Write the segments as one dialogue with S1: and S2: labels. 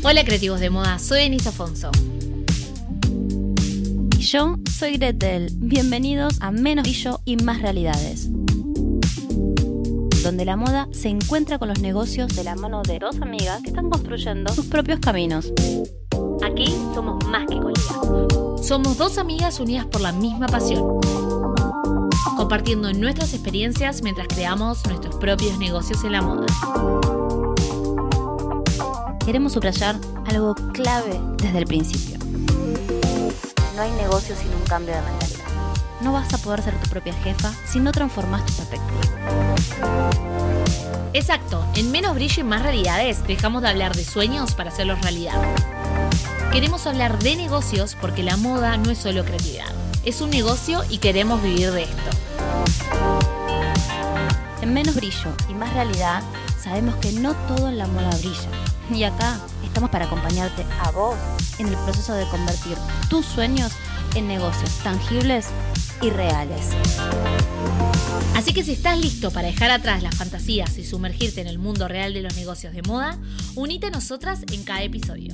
S1: Hola creativos de moda, soy Denise Afonso.
S2: Y yo soy Gretel. Bienvenidos a Menos Brillo y Más Realidades, donde la moda se encuentra con los negocios de la mano de dos amigas que están construyendo sus propios caminos. Aquí somos más que colegas.
S1: Somos dos amigas unidas por la misma pasión, compartiendo nuestras experiencias mientras creamos nuestros propios negocios en la moda.
S2: Queremos subrayar algo clave desde el principio. No hay negocio sin un cambio de mentalidad. No vas a poder ser tu propia jefa si no transformas tus aspectos.
S1: Exacto, en Menos Brillo y Más Realidades dejamos de hablar de sueños para hacerlos realidad. Queremos hablar de negocios porque la moda no es solo creatividad. Es un negocio y queremos vivir de esto.
S2: En Menos Brillo y Más Realidad sabemos que no todo en la moda brilla. Y acá estamos para acompañarte a vos en el proceso de convertir tus sueños en negocios tangibles y reales.
S1: Así que si estás listo para dejar atrás las fantasías y sumergirte en el mundo real de los negocios de moda, unite a nosotras en cada episodio.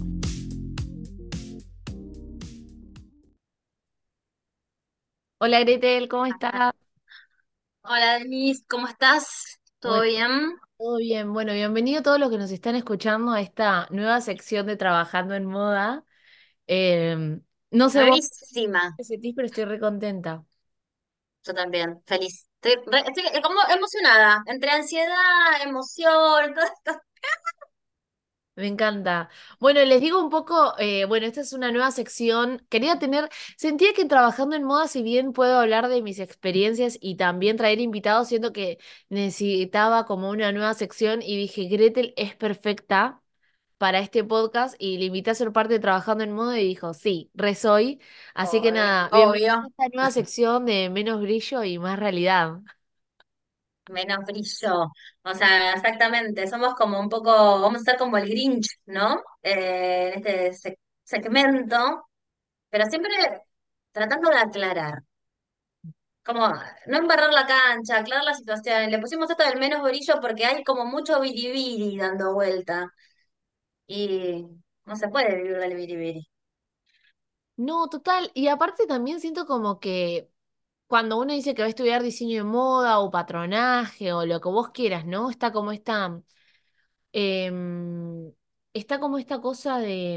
S1: Hola Gretel, ¿cómo estás?
S3: Hola Denise, ¿cómo estás? ¿Todo
S1: Bueno,
S3: bien?
S1: todo bien. Bueno, bienvenido a todos los que nos están escuchando a esta nueva sección de Trabajando en Moda. Eh, no sé vos
S3: Bravísima,
S1: qué sentís, pero estoy re contenta.
S3: yo también, feliz. Estoy como emocionada, entre ansiedad, emoción, todo esto.
S1: Me encanta. Bueno, les digo un poco, bueno, esta es una nueva sección. Sentía que trabajando en moda, si bien puedo hablar de mis experiencias y también traer invitados, siento que necesitaba como una nueva sección y dije, Gretel es perfecta para este podcast y le invité a ser parte de Trabajando en Moda y dijo, sí, re soy. Así que nada, bienvenida a
S3: Obvio,
S1: esta nueva sección de Menos Brillo y Más Realidad.
S3: menos brillo. O sea, exactamente, somos como un poco, vamos a ser como el Grinch, ¿no? En este segmento, pero siempre tratando de aclarar, como no embarrar la cancha, aclarar la situación. Le pusimos esto del menos brillo porque hay como mucho biribiri dando vuelta. Y no se puede vivir del biribiri.
S1: No, total. Y aparte también siento como que cuando uno dice que va a estudiar diseño de moda o patronaje o lo que vos quieras, ¿no? Em, está como esta cosa de...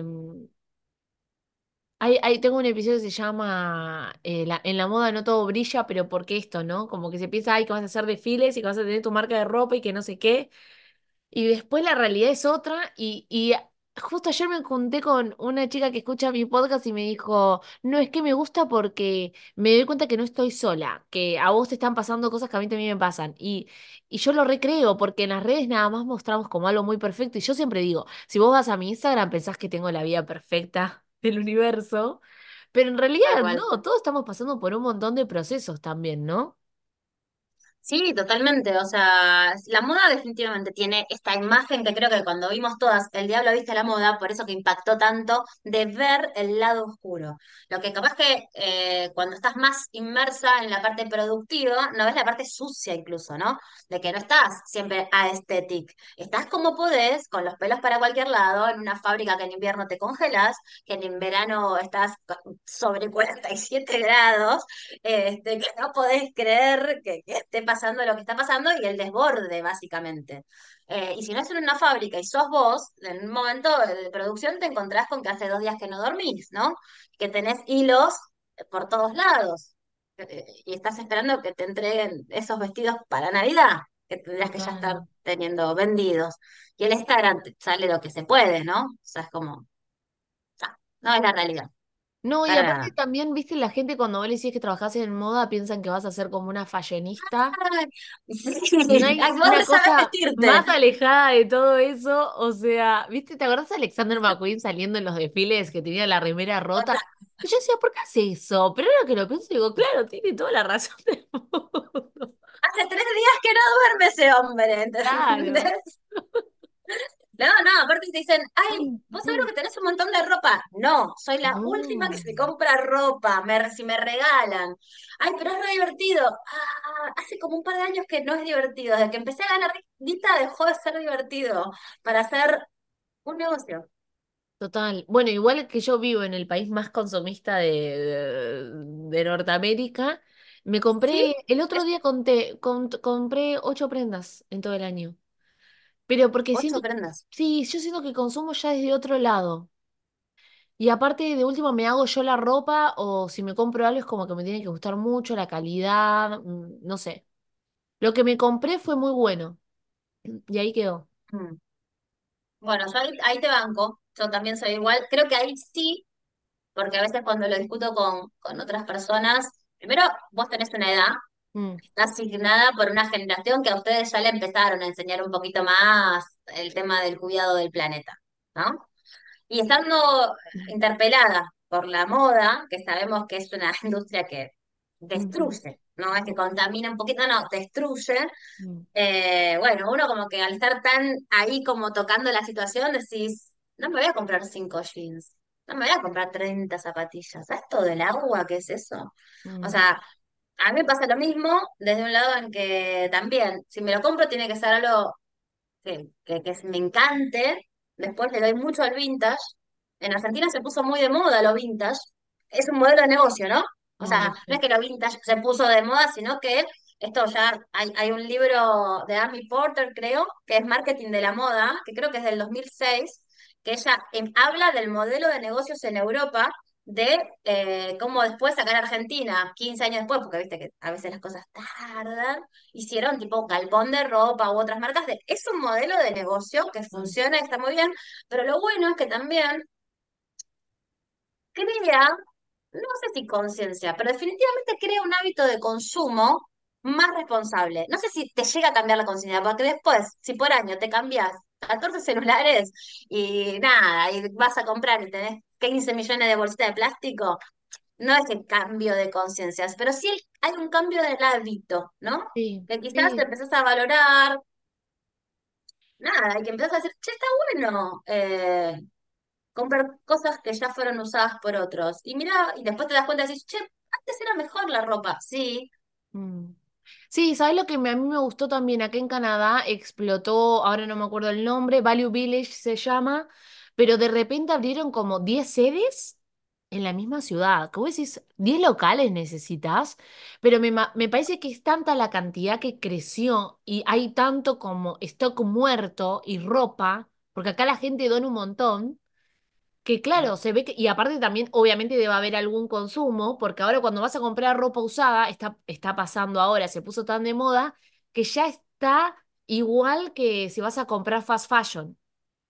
S1: tengo un episodio que se llama En la moda no todo brilla, pero ¿por qué esto, no? Como que se piensa, ay, que vas a hacer desfiles y que vas a tener tu marca de ropa y que no sé qué. Y después la realidad es otra y justo ayer me junté con una chica que escucha mi podcast y me dijo, no, es que me gusta porque me doy cuenta que no estoy sola, que a vos te están pasando cosas que a mí también me pasan. Y yo lo recreo porque en las redes nada más mostramos como algo muy perfecto y yo siempre digo, si vos vas a mi Instagram pensás que tengo la vida perfecta del universo, pero en
S3: Tal
S1: realidad
S3: cual.
S1: no, todos estamos pasando por un montón de procesos también, ¿no?
S3: Sí, totalmente. O sea, la moda definitivamente tiene esta imagen que creo que cuando vimos todas El Diablo viste a la moda, por eso que impactó tanto, de ver el lado oscuro. Lo que capaz que cuando estás más inmersa en la parte productiva, no ves la parte sucia incluso, ¿no? De que no estás siempre aesthetic. Estás como podés, con los pelos para cualquier lado, en una fábrica que en invierno te congelas, que en verano estás sobre 47 grados, que no podés creer que esté pasando lo que está pasando y el desborde, básicamente. Y si no es en una fábrica y sos vos, en un momento de producción te encontrás con que hace 2 días que no dormís, ¿no? Que tenés hilos por todos lados. Y estás esperando que te entreguen esos vestidos para Navidad, que tendrías que ya estar
S1: Total.
S3: teniendo vendidos. Y el Instagram te sale lo que se puede, ¿no? O sea, es como, no es la realidad,
S1: No, y
S3: para
S1: aparte
S3: nada.
S1: también, viste, la gente cuando vos le decís que trabajás en moda piensan que vas a ser como una fashionista
S3: Ay, sí.
S1: y no hay
S3: Ay, vos
S1: una
S3: re sabés
S1: cosa
S3: vestirte.
S1: más alejada de todo eso. O sea, viste, ¿te acordás de Alexander McQueen saliendo en los desfiles que tenía la remera rota? Y yo decía, ¿por qué hace eso? Pero ahora que lo pienso, digo, claro, tiene toda la razón del mundo.
S3: Hace 3 días que no duerme ese hombre,
S1: Claro.
S3: ¿entendés? No, no, aparte te dicen, ay, vos sabés que tenés un montón de ropa. No, soy la última que
S1: No.
S3: se compra ropa, si me regalan. Ay, pero es re divertido. Hace como un par de años que no es divertido. Desde que empecé a ganar guita dejó de ser divertido para hacer un negocio.
S1: Total. Bueno, igual que yo vivo en el país más consumista de Norteamérica, me
S3: ¿Sí?
S1: compré, el otro día compré 8 prendas en todo el año. Pero porque
S3: Ocho
S1: siento,
S3: prendas.
S1: sí, yo siento que consumo ya desde otro lado. Y aparte, de último, me hago yo la ropa o si me compro algo es como que me tiene que gustar mucho la calidad, no sé. Lo que me compré fue muy bueno y ahí quedó.
S3: Mm. Bueno, yo ahí te banco. Yo también soy igual. Creo que ahí sí, porque a veces cuando lo discuto con otras personas, primero vos tenés una edad,
S1: Mm,
S3: está asignada por una generación que a ustedes ya le empezaron a enseñar un poquito más el tema del cuidado del planeta, ¿no? Y estando interpelada por la moda, que sabemos que es una industria que
S1: mm,
S3: destruye, no es que contamina un poquito, no, destruye.
S1: mm,
S3: Bueno, uno como que al estar tan ahí como tocando la situación, decís, no me voy a comprar 5 jeans, no me voy a comprar 30 zapatillas. ¿Sabes todo el agua que es eso? O
S1: mm,
S3: sea, a mí me pasa lo mismo desde un lado en que también, si me lo compro, tiene que ser algo que me encante. Después le doy mucho al vintage. En Argentina se puso muy de moda lo vintage. Es un modelo de negocio, ¿no? O
S1: mm,
S3: sea,
S1: no
S3: no es
S1: sé.
S3: que lo vintage se puso de moda, sino que esto ya hay un libro de Amy Porter, creo, que es Marketing de la Moda, que creo que es del 2006, que ella habla del modelo de negocios en Europa de cómo después sacar a Argentina, 15 años después, porque viste que a veces las cosas tardan, hicieron tipo galpón de ropa u otras marcas. Es un modelo de negocio que
S1: Mm,
S3: funciona y está muy bien, pero lo bueno es que también crea, no sé si conciencia, pero definitivamente crea un hábito de consumo más responsable. No sé si te llega a cambiar la conciencia, porque después, si por año te cambias 14 celulares y nada, y vas a comprar y tenés 15 millones de bolsitas de plástico, no es el cambio de conciencias, pero sí hay un cambio del hábito, ¿no?
S1: sí,
S3: Que quizás te
S1: sí.
S3: empezás a valorar, nada, y que empezás a decir, che, está bueno comprar cosas que ya fueron usadas por otros. Y mira, y después te das cuenta y dices, che, antes era mejor la ropa. Sí,
S1: Mm. Sí, ¿sabes lo que a mí me gustó también? Acá en Canadá explotó, ahora no me acuerdo el nombre, Value Village se llama, pero de repente abrieron como 10 sedes en la misma ciudad. Que vos decís, 10 locales necesitas, pero me parece que es tanta la cantidad que creció y hay tanto como stock muerto y ropa, porque acá la gente dona un montón. Que claro, se ve que, y aparte también obviamente debe haber algún consumo, porque ahora cuando vas a comprar ropa usada, está pasando ahora, se puso tan de moda, que ya está igual que si vas a comprar fast fashion,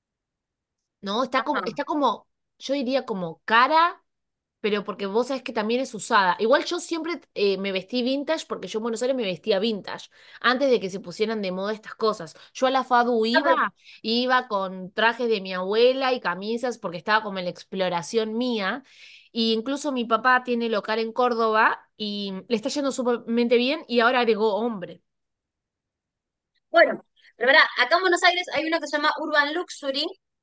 S1: ¿no?
S3: ajá.
S1: Está como, yo diría como cara, pero porque vos sabés que también es usada. Igual yo siempre me vestí vintage porque yo en Buenos Aires me vestía vintage, antes de que se pusieran de moda estas cosas. Yo a la FADU
S3: No, pero,
S1: iba con trajes de mi abuela y camisas porque estaba como en la exploración mía. Y incluso mi papá tiene local en Córdoba y le está yendo sumamente bien y ahora agregó hombre.
S3: bueno, pero verá, acá en Buenos Aires hay uno que se llama Urban Luxury,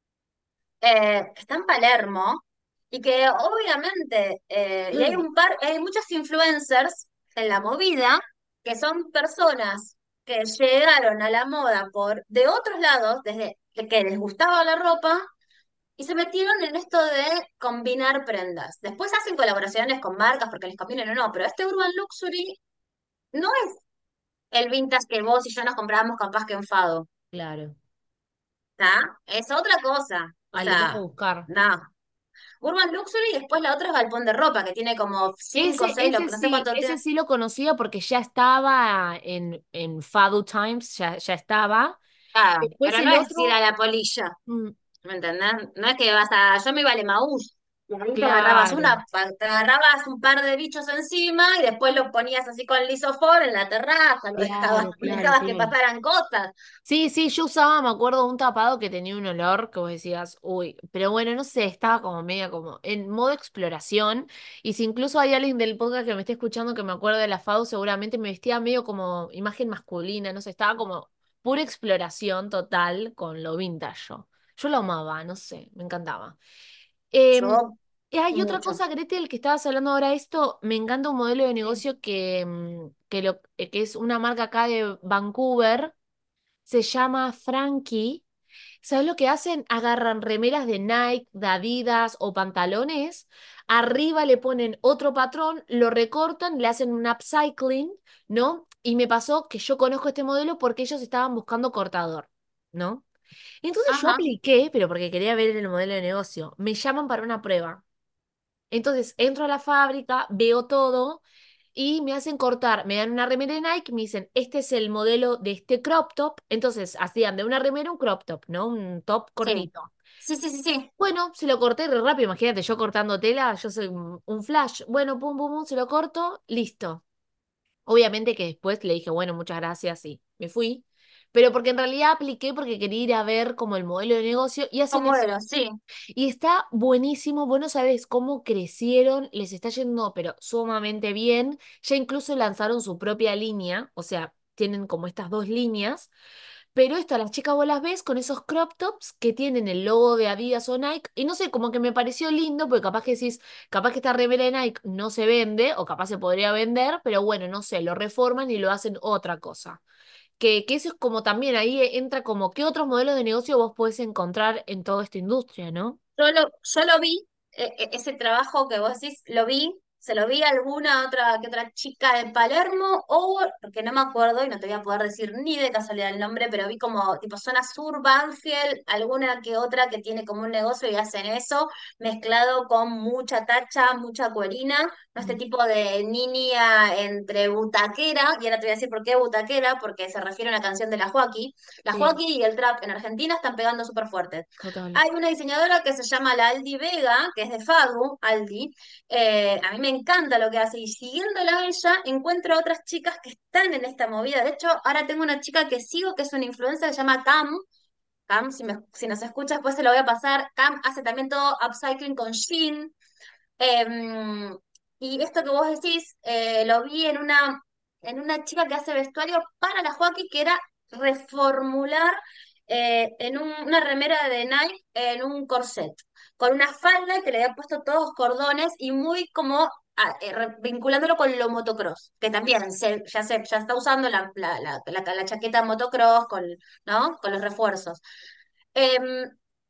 S3: que está en Palermo, y que obviamente, y hay hay muchos influencers en la movida, que son personas que llegaron a la moda de otros lados, desde que les gustaba la ropa, y se metieron en esto de combinar prendas. Después hacen colaboraciones con marcas porque les conviene o no, pero este Urban Luxury no es el vintage que vos y yo nos comprábamos capaz que en Fado,
S1: Claro.
S3: ¿está? Es otra cosa. O
S1: Ah, lo tengo que
S3: sea,
S1: buscar.
S3: no. Urban Luxury y después la otra es Galpón de Ropa, que tiene como 5 o 6, no sé cuánto
S1: Ese
S3: tiene.
S1: sí lo conocía porque ya estaba en Fado Times, ya estaba.
S3: Ah,
S1: Después
S3: pero no
S1: el
S3: es ir a
S1: otro,
S3: la polilla.
S1: mm,
S3: ¿Me entendés? No es que vas a. Yo me iba a Emaús. Y ahí
S1: claro,
S3: te agarrabas un par de bichos encima y después los ponías así con lisofor en la terraza, lo dejabas,
S1: claro,
S3: no
S1: claro,
S3: dejabas que
S1: claro.
S3: pasaran cosas.
S1: Sí, sí, yo usaba, me acuerdo, un tapado que tenía un olor que vos decías, uy, pero bueno, no sé, estaba como media como en modo exploración. Y si incluso hay alguien del podcast que me esté escuchando que me acuerdo de la FAU, seguramente me vestía medio como imagen masculina, no sé, estaba como pura exploración total con lo vintage yo. Yo lo amaba, no sé, me encantaba. Em,
S3: Yo,
S1: y hay otra
S3: mucho.
S1: cosa, Gretel, que estabas hablando ahora de esto, me encanta un modelo de
S3: Sí.
S1: negocio que es una marca acá de Vancouver, se llama Frankie, ¿Sabes lo que hacen? Agarran remeras de Nike, de Adidas o pantalones, arriba le ponen otro patrón, lo recortan, le hacen un upcycling, ¿no? Y me pasó que yo conozco este modelo porque ellos estaban buscando cortador, ¿no? Entonces yo
S3: Ajá,
S1: apliqué, pero porque quería ver el modelo de negocio. Me llaman para una prueba. Entonces entro a la fábrica, veo todo y me hacen cortar. Me dan una remera de Nike, me dicen, este es el modelo de este crop top. Entonces hacían de una remera un crop top, ¿no? Un top
S3: sí.
S1: cortito.
S3: Sí, sí, sí, sí.
S1: Bueno, se lo corté re rápido. Imagínate, yo cortando tela, yo soy un flash. Bueno, pum, pum, pum, se lo corto, listo. Obviamente que después le dije, bueno, muchas gracias y me fui. Pero porque en realidad apliqué porque quería ir a ver como el modelo de negocio y hacen
S3: ¿Cómo
S1: eso.
S3: era? Sí.
S1: Y está buenísimo, vos no sabés cómo crecieron, les está yendo, pero sumamente bien. Ya incluso lanzaron su propia línea, o sea, tienen como estas dos líneas. Pero esto, a las chicas vos las ves con esos crop tops que tienen el logo de Adidas o Nike. Y no sé, como que me pareció lindo, porque capaz que decís, capaz que esta remera de Nike no se vende, o capaz se podría vender, pero bueno, no sé, lo reforman y lo hacen otra cosa. Que eso es como también ahí entra como qué otros modelos de negocio vos podés encontrar en toda esta industria, ¿no?
S3: Yo lo vi, ese trabajo que vos decís, lo vi, se lo vi a alguna otra que otra chica de Palermo, o porque no me acuerdo y no te voy a poder decir ni de casualidad el nombre, pero vi como tipo zona sur, Banfield, alguna que otra que tiene como un negocio y hacen eso, mezclado con mucha tacha, mucha cuerina, no este
S1: Mm,
S3: tipo de niña entre butaquera, y ahora te voy a decir por qué butaquera, porque se refiere a una canción de la Joaquí. La
S1: sí,
S3: Joaquí y el trap en Argentina están pegando súper fuerte.
S1: total.
S3: Hay una diseñadora que se llama la Aldi Vega, que es de Fagu, Aldi. A mí me encanta lo que hace y siguiéndola a ella encuentro a otras chicas que están en esta movida. De hecho, ahora tengo una chica que sigo que es una influencer que se llama Cam. Cam, si nos escuchas, pues se lo voy a pasar. Cam hace también todo upcycling con Shein. Em, y esto que vos decís, lo vi en una chica que hace vestuario para la Joaquín, que era reformular en una remera de Nike en un corset, con una falda que le había puesto todos cordones y muy como vinculándolo con lo motocross, que también ya está usando la chaqueta motocross ¿no? Con los refuerzos. Em,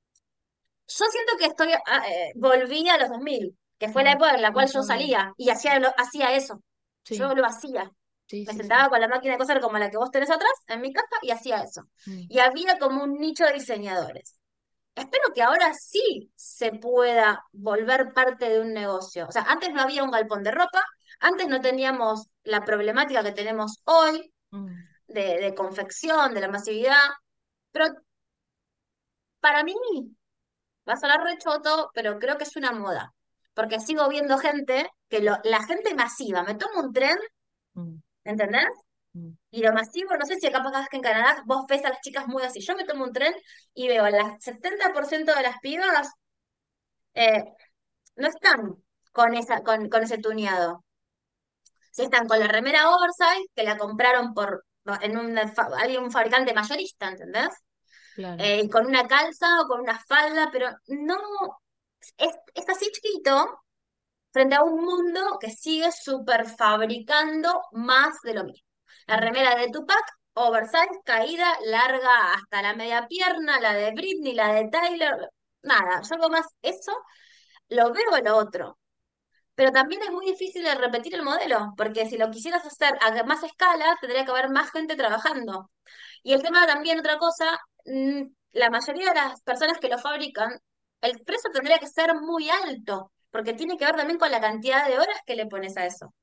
S3: yo siento que volví a los 2000 que fue la
S1: Mm,
S3: época en la cual yo
S1: total.
S3: salía y hacía eso. Yo
S1: Sí,
S3: lo hacía.
S1: sí,
S3: Me
S1: sí, sí.
S3: sentaba con la máquina de coser como la que vos tenés atrás en mi casa y hacía eso.
S1: Mm,
S3: Y había como un nicho de diseñadores. Espero que ahora sí se pueda volver parte de un negocio. O sea, antes no había un galpón de ropa, antes no teníamos la problemática que tenemos hoy
S1: mm,
S3: de confección, de la masividad, pero para mí va a sonar rechoto, pero creo que es una moda. Porque sigo viendo gente la gente masiva, me tomo un tren,
S1: mm,
S3: ¿entendés?
S1: mm.
S3: Y lo masivo, no sé si acá pasa que en Canadá vos ves a las chicas muy así. Yo me tomo un tren y veo a las 70% de las pibas eh, no están con ese tuneado. Si están con la remera oversize, que la compraron alguien, un fabricante mayorista, ¿entendés?
S1: Claro.
S3: Y con una calza o con una falda, pero no, es así chiquito frente a un mundo que sigue super fabricando más de lo mismo. La
S1: Mm.
S3: remera de Tupac, oversize, caída, larga hasta la media pierna, la de Britney, la de Tyler, nada, yo algo más, eso lo veo en lo otro. Pero también es muy difícil de repetir el modelo, porque si lo quisieras hacer a más escala, tendría que haber más gente trabajando. Y el tema también, otra cosa, la mayoría de las personas que lo fabrican, el precio tendría que ser muy alto, porque tiene que ver también con la cantidad de horas que le pones a eso.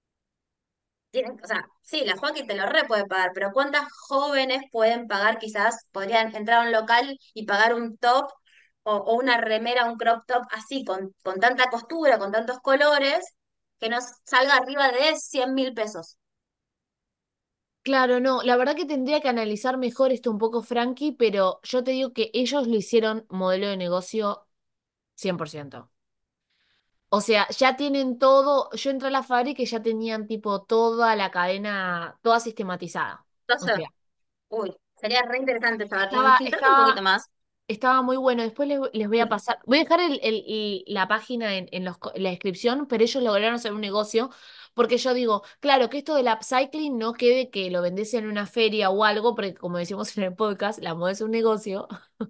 S3: O sea, sí, la Joaquín te lo re puede pagar, pero ¿cuántas jóvenes pueden pagar? Quizás podrían entrar a un local y pagar un top o una remera, un crop top así, con tanta costura, con tantos colores, que no salga arriba de 100.000 pesos.
S1: Claro, no, la verdad que tendría que analizar mejor esto un poco, Frankie, pero yo te digo que ellos lo hicieron modelo de negocio 100%. O sea, ya tienen todo, yo entré a la fábrica y ya tenían tipo toda la cadena, toda sistematizada. O
S3: Entonces,
S1: sea,
S3: uy, sería re interesante saber.
S1: estaba,
S3: Filtrate un
S1: estaba
S3: poquito más.
S1: estaba muy bueno. Después les voy a pasar. Voy a dejar la página en la descripción, pero ellos lograron hacer un negocio. Porque yo digo, claro, que esto del upcycling no quede que lo vendés en una feria o algo, porque como decimos en el podcast, la moda es un negocio.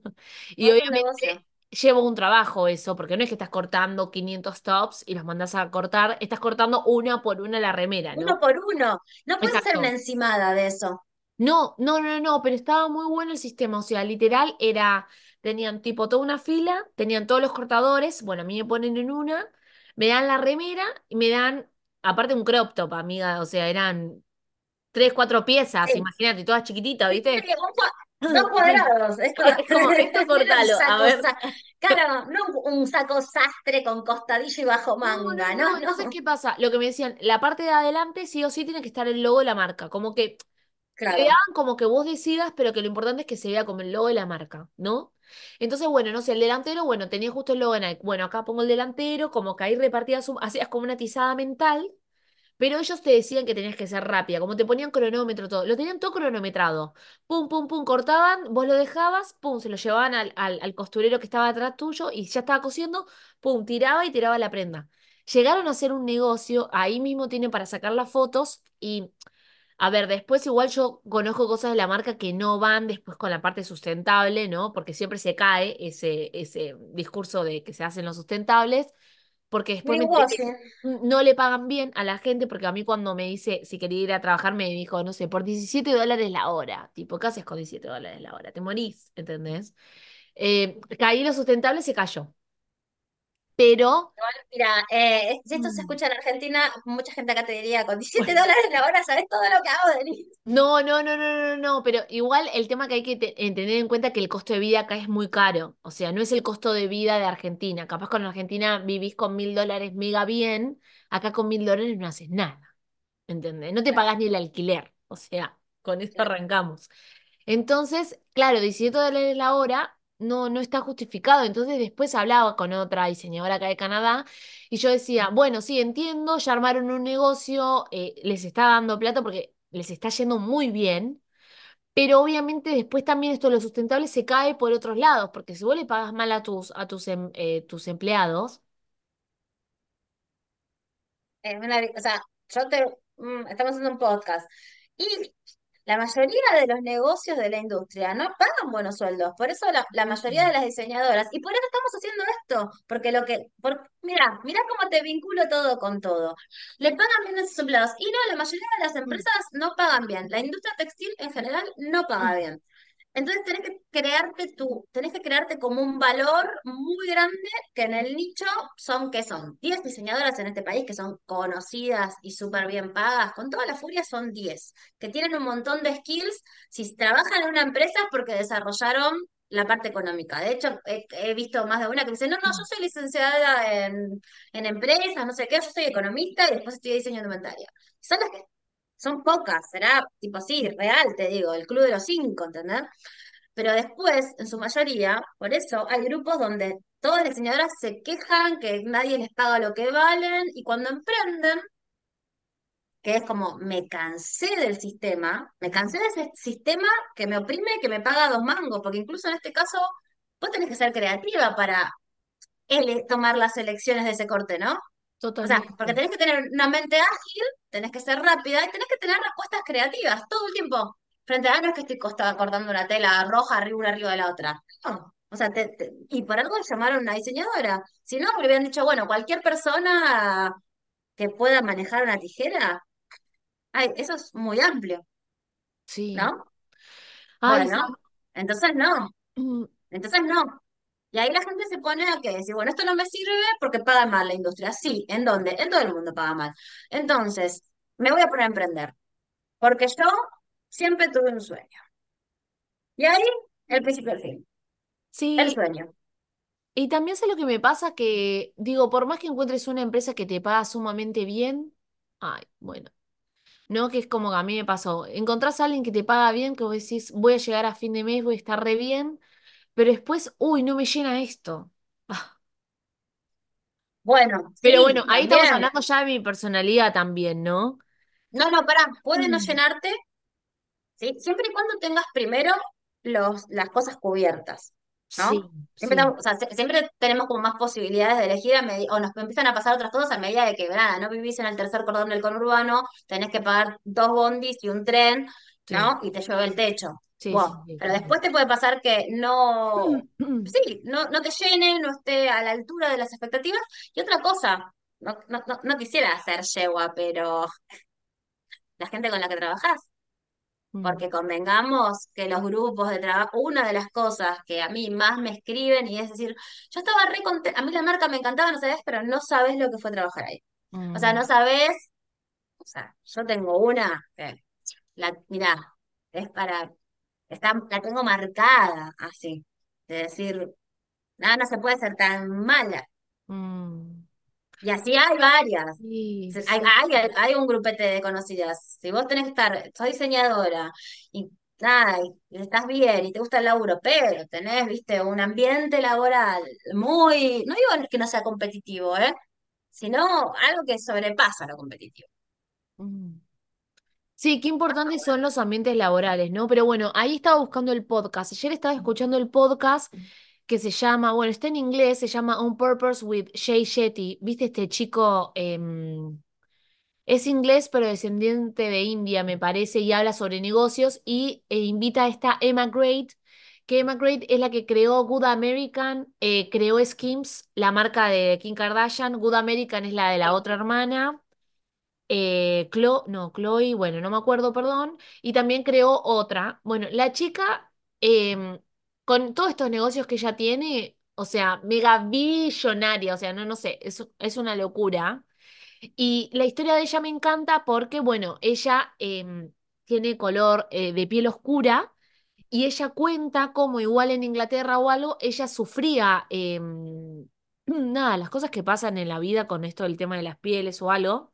S1: Y
S3: Es un negocio.
S1: obviamente lleva un trabajo eso, porque no es que estás cortando 500 tops y los mandas a cortar, estás cortando una por una la remera, ¿no?
S3: Uno por uno. No puedes hacer una
S1: Exacto.
S3: encimada de eso.
S1: No, no, no, no, pero estaba muy bueno el sistema, o sea, literal era, tenían tipo toda una fila, tenían todos los cortadores, bueno, a mí me ponen en una, me dan la remera y me dan, aparte un crop top, amiga, o sea, eran tres, cuatro piezas,
S3: Sí.
S1: imagínate, todas chiquititas,
S3: Sí,
S1: ¿viste?
S3: dos cuadrados.
S1: Es como, esto
S3: Era un
S1: cortalo, a
S3: saco,
S1: ver.
S3: claro, no un saco sastre con costadillo y bajo
S1: No, no,
S3: manga, no,
S1: no, entonces,
S3: no.
S1: ¿qué pasa? Lo que me decían, la parte de adelante sí o sí tiene que estar el logo de la marca, como que te
S3: Claro.
S1: daban como que vos decidas, pero que lo importante es que se vea como el logo de la marca, ¿no? Entonces, bueno, no sé, el delantero, bueno, tenía justo el logo de Nike. Bueno, acá pongo el delantero, como que ahí repartías, hacías como una tizada mental, pero ellos te decían que tenías que ser rápida, como te ponían cronómetro todo, lo tenían todo cronometrado. Pum, pum, pum, cortaban, vos lo dejabas, pum, se lo llevaban al costurero que estaba atrás tuyo y ya estaba cosiendo, pum, tiraba y tiraba la prenda. Llegaron a hacer un negocio, ahí mismo tienen para sacar las fotos y a ver, después igual yo conozco cosas de la marca que no van después con la parte sustentable, ¿no? Porque siempre se cae ese discurso de que se hacen los sustentables, porque después me enteré que
S3: Greenwashing.
S1: no le pagan bien a la gente, porque a mí cuando me dice si quería ir a trabajar me dijo, no sé, por $17 la hora. Tipo, ¿qué haces con $17 la hora? Te morís, ¿entendés? Caí lo sustentable, se cayó. Pero...
S3: Mira, si esto se
S1: mm,
S3: escucha en Argentina, mucha gente acá te diría, con $17 la hora, ¿sabes todo lo que hago de mí?
S1: No, no, no, no, no, no, pero igual el tema que hay que tener en cuenta que el costo de vida acá es muy caro, o sea, no es el costo de vida de Argentina, capaz con Argentina vivís con $1.000 mega bien, acá con $1.000 no haces nada, ¿entendés? No te pagás ni el alquiler, o sea, con eso
S3: Claro.
S1: arrancamos. Entonces, claro, $17 la hora no, no está justificado. Entonces después hablaba con otra diseñadora acá de Canadá y yo decía, bueno, sí, entiendo, ya armaron un negocio, les está dando plata porque les está yendo muy bien, pero obviamente después también esto de lo sustentable se cae por otros lados, porque si vos le pagas mal tus empleados,
S3: O sea, estamos haciendo un podcast. Y la mayoría de los negocios de la industria no pagan buenos sueldos. Por eso la mayoría
S1: mm,
S3: de las diseñadoras, y por eso estamos haciendo esto, porque mira cómo te vinculo todo con todo. Le pagan bien a sus empleados. Y no, la mayoría de las
S1: mm,
S3: empresas no pagan bien. La industria textil en general no paga
S1: mm,
S3: bien. Entonces tenés que crearte como un valor muy grande que en el nicho ¿qué son? 10 diseñadoras en este país que son conocidas y súper bien pagas, con toda la furia son 10 que tienen un montón de skills, si trabajan en una empresa es porque desarrollaron la parte económica. De hecho, he visto más de una que dice, no, no, yo
S1: mm.
S3: soy licenciada en empresas, no sé qué, yo soy economista y después estudié diseño de indumentaria. Son las que son pocas, será tipo así, real, te digo, el club de los cinco, ¿entendés? Pero después, en su mayoría, por eso hay grupos donde todas las diseñadoras se quejan que nadie les paga lo que valen y cuando emprenden, que es como me cansé del sistema, me cansé de ese sistema que me oprime, que me paga dos mangos, porque incluso en este caso vos tenés que ser creativa para tomar las elecciones de ese corte, ¿no? O sea, porque
S1: Totalmente.
S3: tenés que tener una mente ágil, tenés que ser rápida y tenés que tener respuestas creativas todo el tiempo. Frente a, no es que estoy cortando una tela roja arriba una arriba de la otra. No. O sea, y por algo llamaron a una diseñadora. Si no, me hubieran dicho, bueno, cualquier persona que pueda manejar una tijera, ay, eso es muy amplio,
S1: Sí.
S3: ¿no?
S1: Ay,
S3: Bueno, entonces no, entonces no. Y ahí la gente se pone a que decir, bueno, esto no me sirve porque paga mal la industria. Sí, ¿en dónde? En todo el mundo paga mal. Entonces, me voy a poner a emprender, porque yo siempre tuve un sueño. Y ahí, el principio del fin, el
S1: sí,
S3: sueño.
S1: y también sé lo que me pasa que, digo, por más que encuentres una empresa que te paga sumamente bien, ay, bueno, no, que es como que a mí me pasó, encontrás a alguien que te paga bien, que vos decís, voy a llegar a fin de mes, voy a estar re bien, pero después, uy, no me llena esto. Ah,
S3: Bueno,
S1: pero bueno,
S3: sí,
S1: ahí estamos
S3: también.
S1: hablando ya de mi personalidad también, ¿no?
S3: No, no, pará, puede no
S1: Mm.
S3: llenarte, ¿sí? Siempre y cuando tengas primero las cosas cubiertas.
S1: Sí,
S3: ¿no? Siempre,
S1: sí,
S3: o sea, siempre tenemos como más posibilidades de elegir o nos empiezan a pasar otras cosas a medida de que, nada, no vivís en el tercer cordón del conurbano, tenés que pagar dos bondis y un tren,
S1: sí,
S3: ¿no? Y te llueve el techo.
S1: sí, sí,
S3: Bueno,
S1: sí,
S3: pero
S1: total.
S3: después te puede pasar que no, sí, no te llene, no esté a la altura de las expectativas. Y otra cosa, no quisiera hacer yegua, pero la gente con la que trabajás.
S1: Mm,
S3: Porque convengamos que los grupos de trabajo, una de las cosas que a mí más me escriben y es decir, yo estaba re contenta, a mí la marca me encantaba, no sabes, pero no sabes lo que fue trabajar ahí. O sea, no
S1: mm,
S3: sabes, o sea, yo tengo una que, mirá, es para, la tengo marcada así, de decir, nada, no se puede ser tan mala.
S1: mm.
S3: Y así hay varias.
S1: Sí,
S3: Hay,
S1: sí.
S3: hay un grupete de conocidas. Si vos tenés que estar, sos diseñadora y nada, y estás bien y te gusta el laburo, pero tenés, viste, un ambiente laboral muy, no digo que no sea competitivo, sino algo que sobrepasa lo competitivo.
S1: Mm. Sí, qué importantes son los ambientes laborales, ¿no? Pero bueno, ahí estaba buscando el podcast. Ayer estaba escuchando el podcast que se llama, bueno, está en inglés, se llama On Purpose with Jay Shetty. ¿Viste este chico? Es inglés, pero descendiente de India, me parece, y habla sobre negocios y invita a esta Emma Grade, que Emma Grade es la que creó Good American, creó Skims, la marca de Kim Kardashian. Good American es la de la otra hermana. No, Chloe, bueno, no me acuerdo, perdón. Y también creó otra. Bueno, la chica, con todos estos negocios que ella tiene, o sea, mega billonaria, o sea, no sé, es una locura. Y la historia de ella me encanta porque, bueno, ella tiene color de piel oscura y ella cuenta cómo igual en Inglaterra o algo, ella sufría, nada, las cosas que pasan en la vida con esto del tema de las pieles o algo.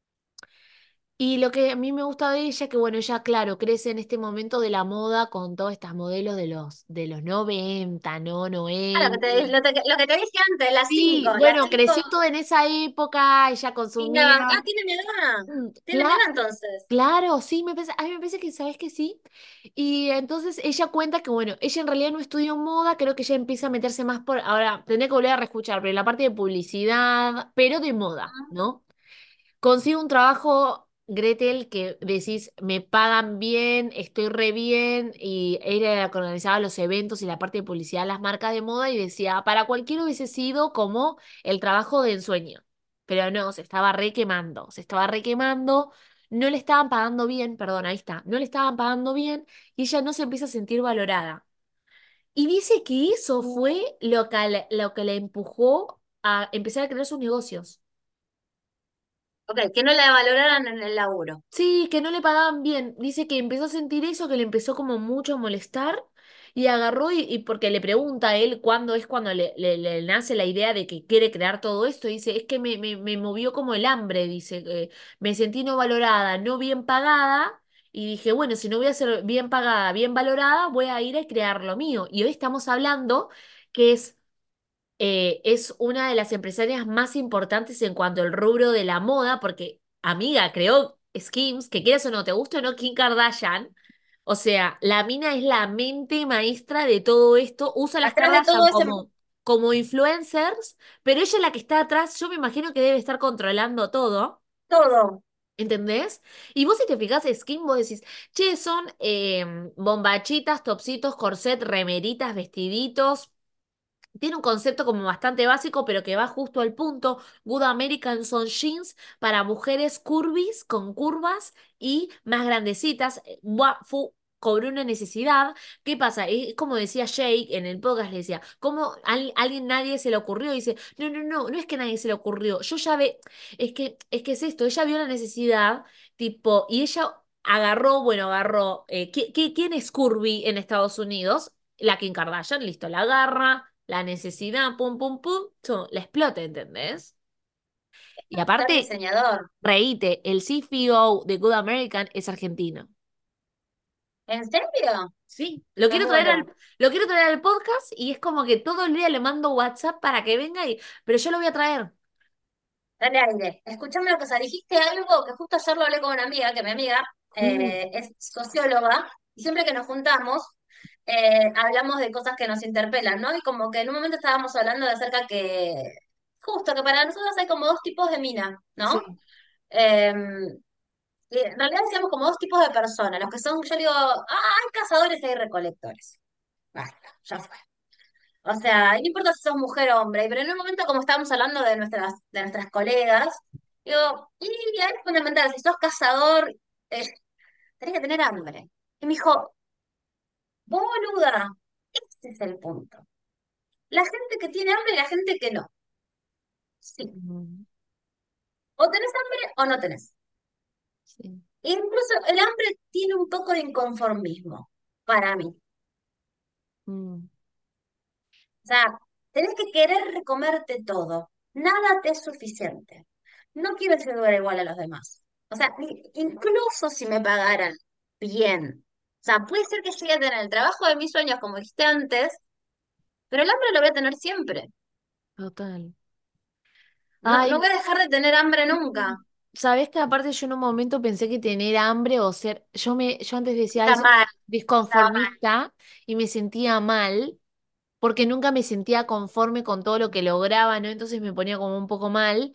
S1: Y lo que a mí me gusta de ella, que bueno, ella, claro, crece en este momento de la moda con todas estas modelos de los 90, ¿no?
S3: Ah,
S1: Noel.
S3: lo que te dije antes,
S1: Sí,
S3: las
S1: bueno,
S3: cinco
S1: creció toda en esa época, ella consumía.
S3: tiene mi edad, tiene mi
S1: Claro,
S3: edad entonces.
S1: claro, sí, a mí me parece que, ¿sabes que sí? Y entonces ella cuenta que, bueno, ella en realidad no estudió moda, creo que ella empieza a meterse más por, ahora, tendré que volver a reescuchar, pero en la parte de publicidad, pero de moda, ¿no? Consigo un trabajo, Gretel, que decís, me pagan bien, estoy re bien, y era la que organizaba los eventos y la parte de publicidad de las marcas de moda, y decía, para cualquiera hubiese sido como el trabajo de ensueño. Pero no, se estaba re quemando, no le estaban pagando bien, perdón, ahí está, no le estaban pagando bien, y ella no se empieza a sentir valorada. Y dice que eso fue lo que la empujó a empezar a crear sus negocios.
S3: Ok, que no la valoraran en el laburo.
S1: Sí, que no le pagaban bien. Dice que empezó a sentir eso, que le empezó como mucho a molestar y agarró y porque le pregunta a él cuándo es cuando le nace la idea de que quiere crear todo esto. Dice, es que me movió como el hambre, dice, me sentí no valorada, no bien pagada y dije, bueno, si no voy a ser bien pagada, bien valorada, voy a ir a crear lo mío. Y hoy estamos hablando que es una de las empresarias más importantes en cuanto al rubro de la moda, porque, amiga, creó Skims, que quieras o no, te guste o no, Kim Kardashian. O sea, la mina es la mente maestra de todo esto, usa las
S3: Atrás de todo
S1: Kardashian
S3: ese
S1: como influencers, pero ella es la que está atrás, yo me imagino que debe estar controlando todo.
S3: todo.
S1: ¿Entendés? Y vos si te fijás, Skin, vos decís, che, son bombachitas, topsitos, corset, remeritas, vestiditos, tiene un concepto como bastante básico, pero que va justo al punto. Good American son jeans para mujeres curvis, con curvas y más grandecitas. Cobró una necesidad. ¿Qué pasa? Es como decía Jake en el podcast, le decía, ¿cómo alguien, nadie se le ocurrió? Y dice, no es que nadie se le ocurrió. Yo ya ve, es que es esto, ella vio la necesidad, tipo, y ella agarró, ¿quién es curvy en Estados Unidos? La Kim Kardashian, listo, la agarra, la necesidad, pum, pum, pum, la explota, ¿entendés? Y
S3: Ser
S1: aparte,
S3: diseñador.
S1: reíte, el CFO de Good American es argentino.
S3: ¿En serio?
S1: Sí,
S3: Me muero.
S1: lo quiero traer al podcast y es como que todo el día le mando WhatsApp para que venga pero yo lo voy a traer.
S3: Dale aire. Escuchame una cosa, dijiste algo que justo ayer lo hablé con una amiga, que mi amiga
S1: Mm,
S3: es socióloga, y siempre que nos juntamos, hablamos de cosas que nos interpelan, ¿no? Y como que en un momento estábamos hablando de acerca que, justo que para nosotros hay como dos tipos de mina, ¿no?
S1: Sí,
S3: Em, y en realidad decíamos como dos tipos de personas, los que son, yo digo, hay cazadores y hay recolectores. Basta, ya fue. O sea, no importa si sos mujer o hombre, pero en un momento como estábamos hablando de nuestras colegas, digo, y es fundamental, si sos cazador, tenés que tener hambre. Y me dijo, boluda, ese es el punto. La gente que tiene hambre y la gente que no. Sí.
S1: mm,
S3: O tenés hambre o no tenés.
S1: sí,
S3: E incluso el hambre tiene un poco de inconformismo para mí.
S1: mm,
S3: O sea, tenés que querer comerte todo. Nada te es suficiente. No quiero ser igual a los demás. O sea, incluso si me pagaran bien. O sea, puede ser que llegue a tener el trabajo de mis sueños, como dijiste antes, pero el hambre lo voy a tener siempre.
S1: total.
S3: No, no
S1: Ay,
S3: voy a dejar de tener hambre nunca.
S1: sabés que aparte yo en un momento pensé que tener hambre o ser, yo antes decía, ay,
S3: Está
S1: soy
S3: mal, está mal.
S1: disconformista y me sentía mal porque nunca me sentía conforme con todo lo que lograba, ¿no? Entonces me ponía como un poco mal.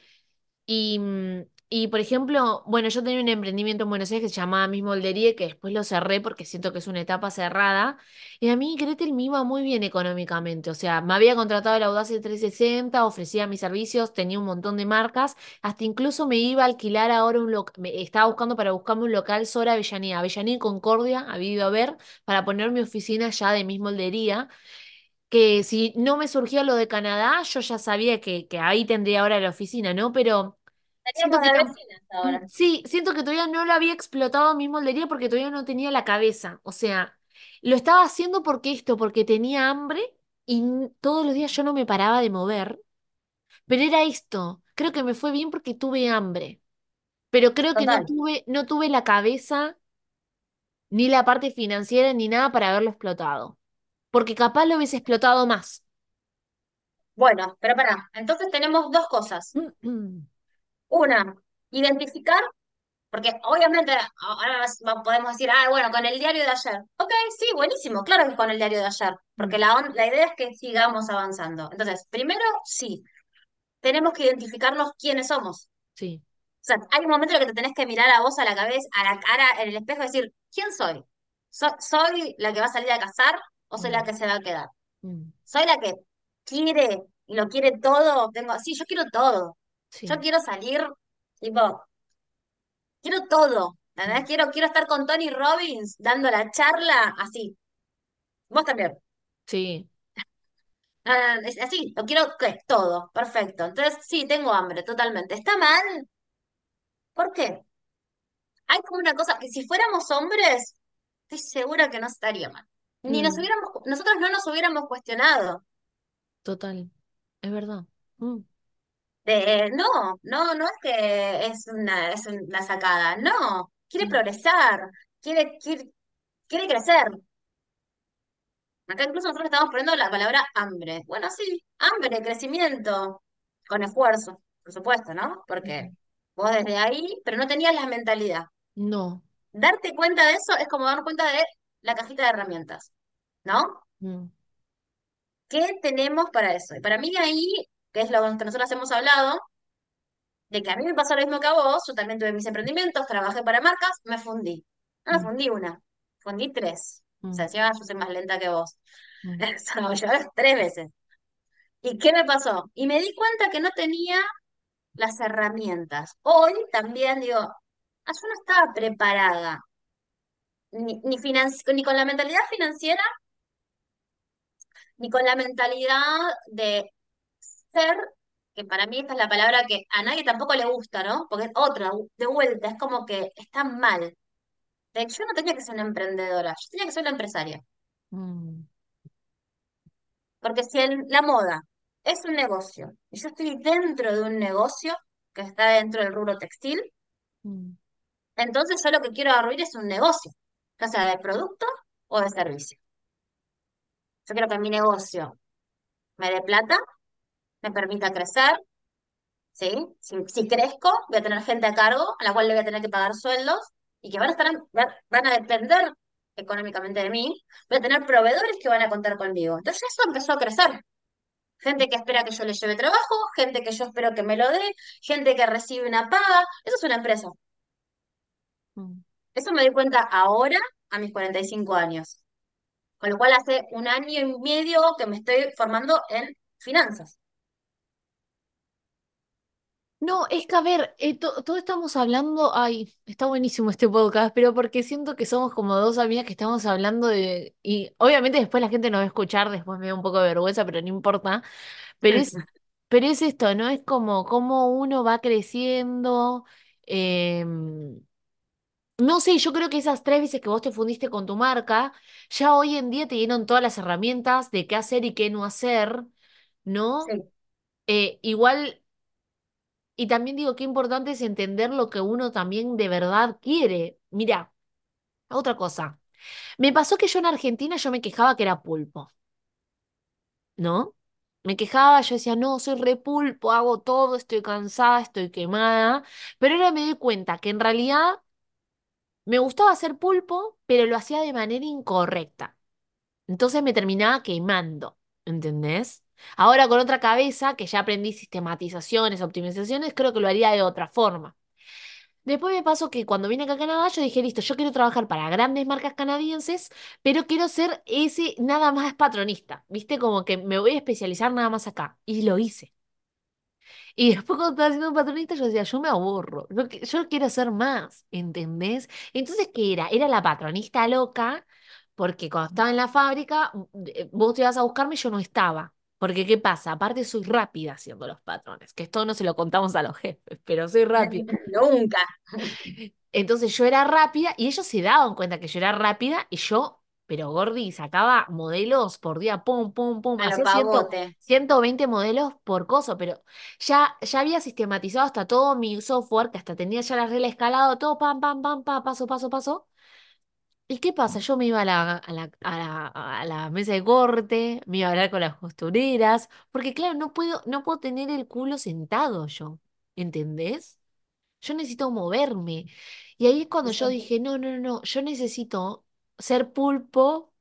S1: Y por ejemplo, bueno, yo tenía un emprendimiento en Buenos Aires que se llamaba Miss Moldería, que después lo cerré porque siento que es una etapa cerrada. Y a mí Gretel me iba muy bien económicamente. O sea, me había contratado el Audace 360, ofrecía mis servicios, tenía un montón de marcas. Hasta incluso me iba a alquilar ahora un local. Estaba buscando para buscarme un local Sora Avellaneda. Avellaneda y Concordia, había ido a ver, para poner mi oficina ya de Miss Moldería que si no me surgía lo de Canadá, yo ya sabía que ahí tendría ahora la oficina, ¿no? Pero siento
S3: Estaríamos
S1: que
S3: de vecinas ahora.
S1: sí, siento que todavía no lo había explotado a mi moldería porque todavía no tenía la cabeza. O sea, lo estaba haciendo porque esto, porque tenía hambre y todos los días yo no me paraba de mover. Pero era esto. Creo que me fue bien porque tuve hambre. Pero creo que
S3: Total.
S1: no tuve la cabeza, ni la parte financiera, ni nada para haberlo explotado. Porque capaz lo hubiese explotado más.
S3: Bueno, pero pará. Entonces tenemos dos cosas. Una, identificar, porque obviamente ahora podemos decir, bueno, con el diario de ayer. Ok, sí, buenísimo, claro que con el diario de ayer, porque la idea es que sigamos avanzando. Entonces, primero, sí, tenemos que identificarnos quiénes somos.
S1: Sí.
S3: O sea, hay un momento en el que te tenés que mirar a vos a la cabeza, a la cara, en el espejo y decir, ¿quién soy? ¿Soy la que va a salir a cazar o soy la
S1: Mm,
S3: que se va a quedar?
S1: mm,
S3: ¿Soy la que quiere y lo quiere todo? Sí, yo quiero todo. Yo
S1: sí.
S3: quiero salir, tipo, quiero todo. ¿Entendés?
S1: Mm,
S3: Quiero estar con Tony Robbins dando la charla así. Vos también.
S1: sí.
S3: Es así, lo quiero ¿qué? Todo. Perfecto. Entonces, sí, tengo hambre, totalmente. ¿Está mal? ¿Por qué? Hay como una cosa que si fuéramos hombres, estoy segura que no estaría mal. Ni nos
S1: Mm,
S3: hubiéramos, nosotros no nos hubiéramos cuestionado.
S1: total. Es verdad. Mm,
S3: No es que es una sacada, no. Quiere
S1: mm,
S3: progresar, quiere crecer. Acá incluso nosotros estamos poniendo la palabra hambre. Bueno, sí, hambre, crecimiento, con esfuerzo, por supuesto, ¿no? Porque
S1: mm.
S3: vos desde ahí, pero no tenías la mentalidad.
S1: No.
S3: Darte cuenta de eso es como dar cuenta de la cajita de herramientas, ¿no?
S1: Mm,
S3: ¿Qué tenemos para eso? Y para mí ahí, que es lo que nosotros hemos hablado, de que a mí me pasó lo mismo que a vos, yo también tuve mis emprendimientos, trabajé para marcas, me fundí. No me
S1: mm,
S3: fundí una, fundí tres. O sea,
S1: mm,
S3: encima yo soy más lenta que vos.
S1: mm,
S3: Eso lo llevé tres veces. ¿Y qué me pasó? Y me di cuenta que no tenía las herramientas. Hoy también digo, yo no estaba preparada, ni con la mentalidad financiera, ni con la mentalidad de ser, que para mí esta es la palabra que a nadie tampoco le gusta, ¿no? Porque es otra, de vuelta, es como que está mal. Yo no tenía que ser una emprendedora, yo tenía que ser una empresaria.
S1: mm,
S3: Porque si la moda es un negocio, y yo estoy dentro de un negocio que está dentro del rubro textil,
S1: mm,
S3: entonces yo lo que quiero abrir es un negocio, ya sea de producto o de servicio. Yo quiero que mi negocio me dé plata, me permita crecer, ¿sí? Si crezco, voy a tener gente a cargo a la cual le voy a tener que pagar sueldos y que van a estar, van a depender. económicamente de mí, voy a tener proveedores que van a contar conmigo. Entonces eso empezó a crecer. Gente que espera que yo le lleve trabajo, gente que yo espero que me lo dé, gente que recibe una paga. Eso es una empresa.
S1: Mm.
S3: Eso me di cuenta ahora, a mis 45 años. Con lo cual hace un año y medio que me estoy formando en finanzas.
S1: No, es que a ver, todo estamos hablando, ay, está buenísimo este podcast, pero porque siento que somos como dos amigas que estamos hablando de, y obviamente después la gente nos va a escuchar, después me da un poco de vergüenza, pero no importa, pero es, pero es esto, ¿no? Es como cómo uno va creciendo, no sé, yo creo que esas 3 veces que vos te fundiste con tu marca, ya hoy en día te dieron todas las herramientas de qué hacer y qué no hacer, ¿no?
S3: Sí,
S1: Igual. Y también digo qué importante es entender lo que uno también de verdad quiere. Mira, otra cosa. Me pasó que yo en Argentina yo me quejaba que era pulpo, ¿no? Me quejaba, yo decía, no, soy re pulpo, hago todo, estoy cansada, estoy quemada. Pero ahora me doy cuenta que en realidad me gustaba hacer pulpo, pero lo hacía de manera incorrecta. Entonces me terminaba quemando, ¿entendés? Ahora con otra cabeza, que ya aprendí sistematizaciones, optimizaciones, creo que lo haría de otra forma. Después me pasó que cuando vine acá a Canadá, yo dije, listo, yo quiero trabajar para grandes marcas canadienses, pero quiero ser ese nada más patronista, ¿viste? Como que me voy a especializar nada más acá. Y lo hice. Y después cuando estaba haciendo patronista, yo decía, yo me aburro, yo quiero ser más, ¿entendés? Entonces, ¿qué era? Era la patronista loca, porque cuando estaba en la fábrica, vos te ibas a buscarme y yo no estaba. Porque, ¿qué pasa? Aparte soy rápida haciendo los patrones, que esto no se lo contamos a los jefes, pero soy rápida.
S3: nunca.
S1: Entonces yo era rápida y ellos se daban cuenta que yo era rápida y yo, pero Gordi, sacaba modelos por día, pum, pum, pum,
S3: A lo
S1: hacía
S3: pavote.
S1: 120 modelos por coso, pero ya había sistematizado hasta todo mi software, que hasta tenía ya la regla escalado, todo pam, pam, pam, pam, paso, paso, paso. ¿Y qué pasa? Yo me iba a la mesa de corte, me iba a hablar con las costureras, porque claro, no puedo tener el culo sentado yo, ¿entendés? Yo necesito moverme. Y ahí es cuando yo
S3: Sí.
S1: dije, no, no, no, no, yo necesito ser pulpo,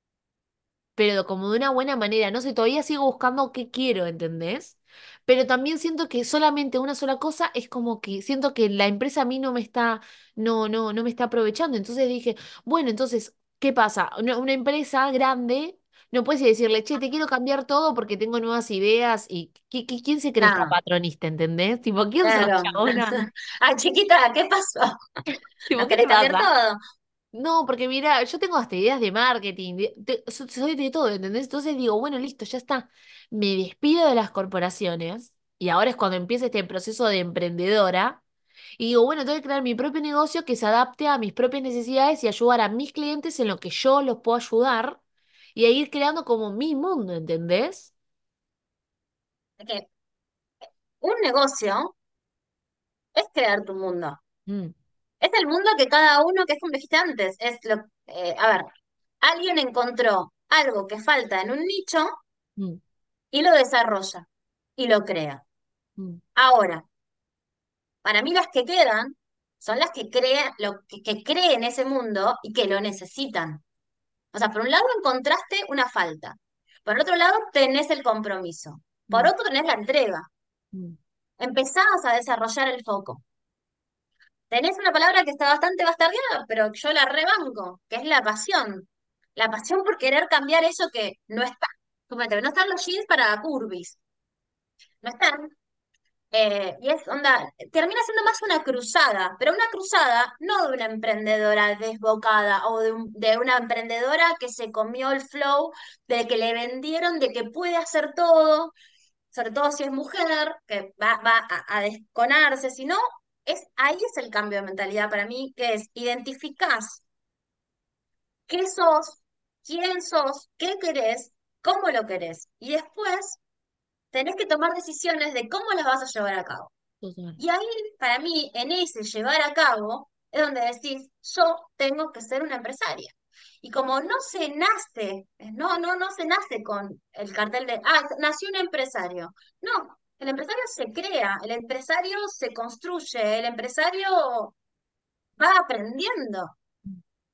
S1: pero como de una buena manera. No sé, todavía sigo buscando qué quiero, ¿entendés? Pero también siento que solamente una sola cosa es como que siento que la empresa a mí no me está aprovechando. Entonces dije, bueno, entonces, ¿qué pasa? Una empresa grande. No puedes ir a decirle, che, te quiero cambiar todo porque tengo nuevas ideas y ¿quién se cree esta
S3: No,
S1: patronista, ¿entendés? Tipo, ¿quién sos,
S3: claro.
S1: chabona?
S3: Ay, chiquita, ¿qué pasó?
S1: Tipo,
S3: ¿Nos
S1: ¿qué te
S3: querés cambiar
S1: pasa?
S3: todo?
S1: No, porque mira, yo tengo hasta ideas de marketing, soy de todo, ¿entendés? Entonces digo, bueno, listo, ya está. Me despido de las corporaciones y ahora es cuando empieza este proceso de emprendedora. Y digo, bueno, tengo que crear mi propio negocio que se adapte a mis propias necesidades y ayudar a mis clientes en lo que yo los puedo ayudar y a ir creando como mi mundo, ¿entendés?
S3: Es que un negocio es crear tu mundo.
S1: Mm,
S3: Es el mundo que cada uno, que es como dijiste antes, a ver, alguien encontró algo que falta en un nicho
S1: mm,
S3: y lo desarrolla y lo crea.
S1: mm,
S3: Ahora, para mí las que quedan son las que crean, que creen ese mundo y que lo necesitan. O sea, por un lado encontraste una falta, por el otro lado tenés el compromiso, por
S1: mm,
S3: otro tenés la entrega,
S1: mm.
S3: empezás a desarrollar el foco. Tenés una palabra que está bastante bastardeada, pero yo la rebanco, que es la pasión. La pasión por querer cambiar eso que no está. No están los jeans para curvis, no están. Y es onda, termina siendo más una cruzada, pero una cruzada no de una emprendedora desbocada o de una emprendedora que se comió el flow, de que le vendieron de que puede hacer todo, sobre todo si es mujer, que va a desconarse, sino ahí es el cambio de mentalidad para mí, que es identificás qué sos, quién sos, qué querés, cómo lo querés, y después tenés que tomar decisiones de cómo las vas a llevar a cabo.
S1: Total.
S3: Y ahí, para mí, en ese llevar a cabo, es donde decís, yo tengo que ser una empresaria. Y como no se nace, no se nace con el cartel de, nació un empresario. No, el empresario se crea, el empresario se construye, el empresario va aprendiendo.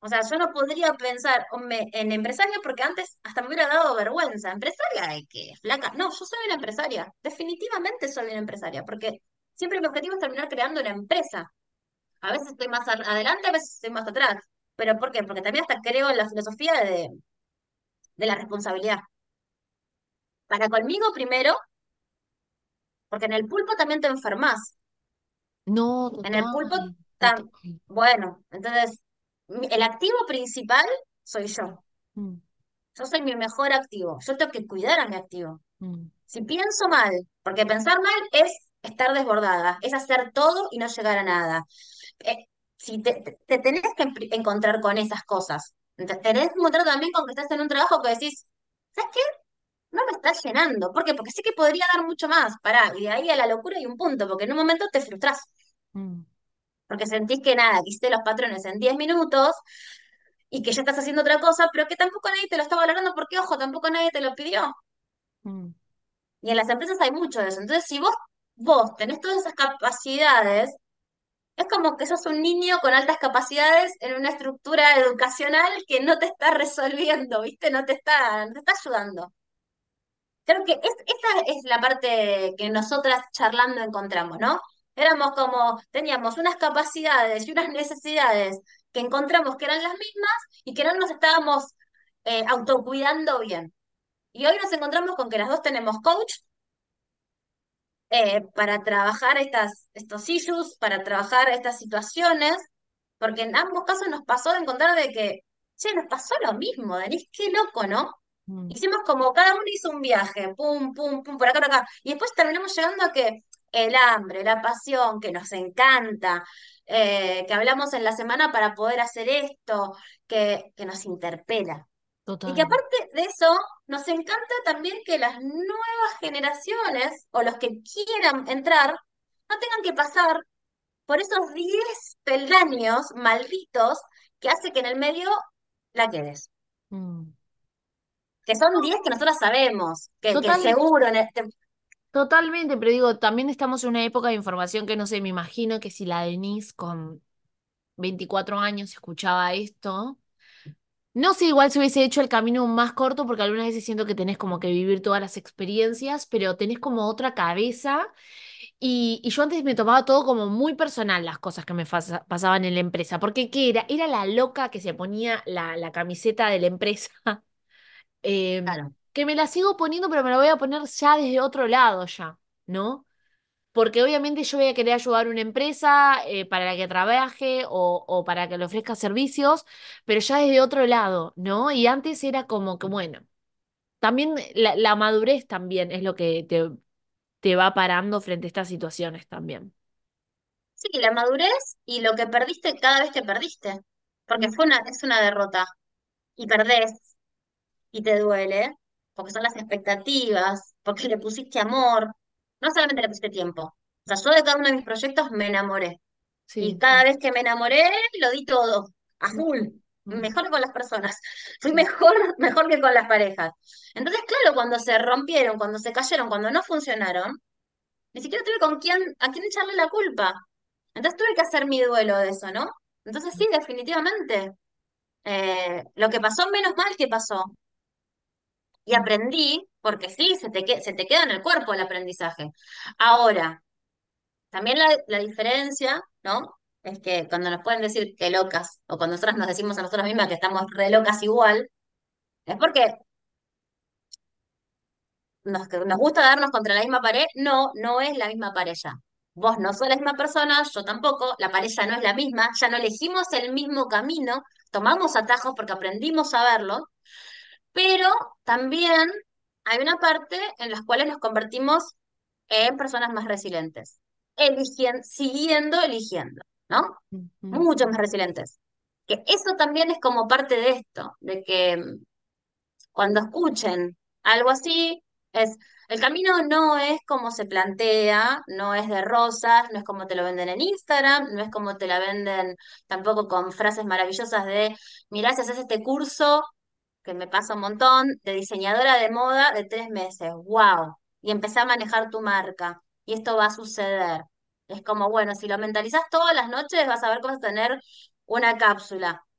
S3: O sea, yo no podría pensar en empresaria porque antes hasta me hubiera dado vergüenza. ¿Empresaria de qué? Flaca. No, yo soy una empresaria. Definitivamente soy una empresaria porque siempre mi objetivo es terminar creando una empresa. A veces estoy más adelante, a veces estoy más atrás. ¿Pero por qué? Porque también hasta creo en la filosofía de la responsabilidad. Para conmigo primero, porque en el pulpo también te enfermas.
S1: No,
S3: En el
S1: total,
S3: pulpo,
S1: total.
S3: bueno, entonces el activo principal soy yo.
S1: Mm,
S3: Yo soy mi mejor activo. Yo tengo que cuidar a mi activo.
S1: mm,
S3: Si pienso mal, porque pensar mal es estar desbordada, es hacer todo y no llegar a nada. Eh, si te tenés que encontrar con esas cosas. Tenés que encontrar también con que estás en un trabajo que decís, ¿sabes qué? No me está llenando. ¿Por qué? Porque sé que podría dar mucho más. Pará, y de ahí a la locura hay un punto, porque en un momento te frustrás,
S1: mm,
S3: porque sentís que nada, que hiciste los patrones en 10 minutos y que ya estás haciendo otra cosa, pero que tampoco nadie te lo está valorando porque, ojo, tampoco nadie te lo pidió.
S1: mm.
S3: Y en las empresas hay mucho de eso. Entonces, si vos tenés todas esas capacidades, es como que sos un niño con altas capacidades en una estructura educacional que no te está resolviendo, ¿viste? No te está ayudando. Creo que esa es la parte que nosotras charlando encontramos, ¿no? Éramos como, teníamos unas capacidades y unas necesidades que encontramos que eran las mismas y que no nos estábamos autocuidando bien. Y hoy nos encontramos con que las dos tenemos coach para trabajar estos issues, para trabajar estas situaciones, porque en ambos casos nos pasó de encontrar de que, che, nos pasó lo mismo, Denise, qué loco, ¿no?
S1: Mm.
S3: Hicimos como cada uno hizo un viaje, pum, pum, pum, por acá, por acá, y después terminamos llegando a que el hambre, la pasión, que nos encanta, que hablamos en la semana para poder hacer esto, que nos interpela. Y que
S1: Total.
S3: aparte de eso, nos encanta también que las nuevas generaciones o los que quieran entrar no tengan que pasar por esos 10 peldaños malditos que hace que en el medio la quedes.
S1: Mm.
S3: Que son 10 que nosotros sabemos, que
S1: Total,
S3: seguro
S1: totalmente, pero digo, también estamos en una época de información que no sé, me imagino que si la Denise con 24 años escuchaba esto, no sé, igual si hubiese hecho el camino más corto, porque algunas veces siento que tenés como que vivir todas las experiencias, pero tenés como otra cabeza. Y yo antes me tomaba todo como muy personal las cosas que me pasaban en la empresa, porque ¿qué era? Era la loca que se ponía la camiseta de la empresa, eh,
S3: Claro.
S1: que me la sigo poniendo, pero me la voy a poner ya desde otro lado ya, ¿no? Porque obviamente yo voy a querer ayudar a una empresa para la que trabaje o para que le ofrezca servicios, pero ya desde otro lado, ¿no? Y antes era como que, bueno, también la madurez también es lo que te va parando frente a estas situaciones también.
S3: Sí, la madurez y lo que perdiste cada vez que perdiste. Porque es una derrota. Y perdés, y te duele, porque son las expectativas, porque le pusiste amor, no solamente le pusiste tiempo. O sea, yo de cada uno de mis proyectos me enamoré. Y
S1: Sí,
S3: cada
S1: sí.
S3: vez que me enamoré, lo di todo, a
S1: Mm,
S3: full.
S1: mm,
S3: Mejor que con las personas. Fui
S1: sí.
S3: mejor que con las parejas. Entonces, claro, cuando se rompieron, cuando se cayeron, cuando no funcionaron, ni siquiera tuve a quién echarle la culpa. Entonces tuve que hacer mi duelo de eso, ¿no? Entonces sí, definitivamente. Lo que pasó, menos mal que pasó. Y
S1: Mm,
S3: aprendí, porque sí, se te queda en el cuerpo el aprendizaje. Ahora, también la diferencia, ¿no? Es que cuando nos pueden decir que locas, o cuando nosotras nos decimos a nosotras mismas que estamos re locas igual, es porque que nos gusta darnos contra la misma pared. No, no es la misma pared ya. Vos no sos la misma persona, yo tampoco, la pared ya no es la misma, ya no elegimos el mismo camino, tomamos atajos porque aprendimos a verlo, pero también hay una parte en las cuales nos convertimos en personas más resilientes, siguiendo eligiendo, ¿no?
S1: mm, mm.
S3: Mucho más resilientes. Que eso también es como parte de esto, de que cuando escuchen algo así, el camino no es como se plantea, no es de rosas, no es como te lo venden en Instagram, no es como te la venden tampoco con frases maravillosas de, mirá, si haces este curso, que me pasa un montón, de diseñadora de moda de 3 meses, wow, y empecé a manejar tu marca, y esto va a suceder. Es como, bueno, si lo mentalizás todas las noches, vas a ver que vas a tener una cápsula.